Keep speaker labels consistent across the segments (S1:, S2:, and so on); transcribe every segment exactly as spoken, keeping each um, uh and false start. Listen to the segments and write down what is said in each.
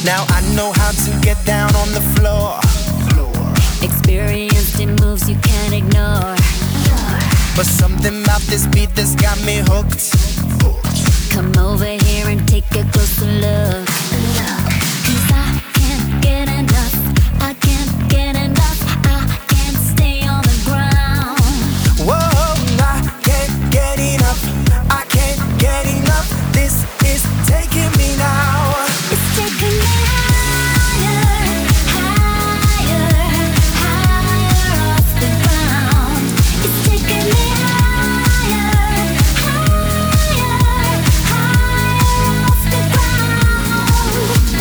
S1: Now I know how to get down on the floor.
S2: Experienced in moves you can't ignore.
S1: But something about this beat that's got me hooked.
S2: Come over here and take a closer look. Cause I can't get enough. I can't get enough. I can't stay on the ground.
S1: Whoa, I can't get enough. I can't get enough. This is taking me now.
S2: It's taking me higher, higher, higher off the ground. It's taking me higher, higher, higher off the ground.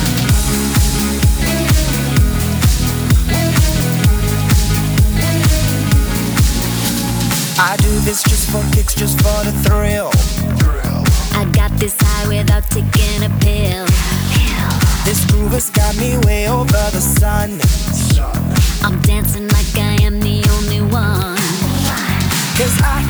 S1: I do this just for kicks, just for the thrill.
S2: I got this high without taking a pill.
S1: This groove has got me way over the sun.
S2: I'm dancing like I am the only one.
S1: Cause I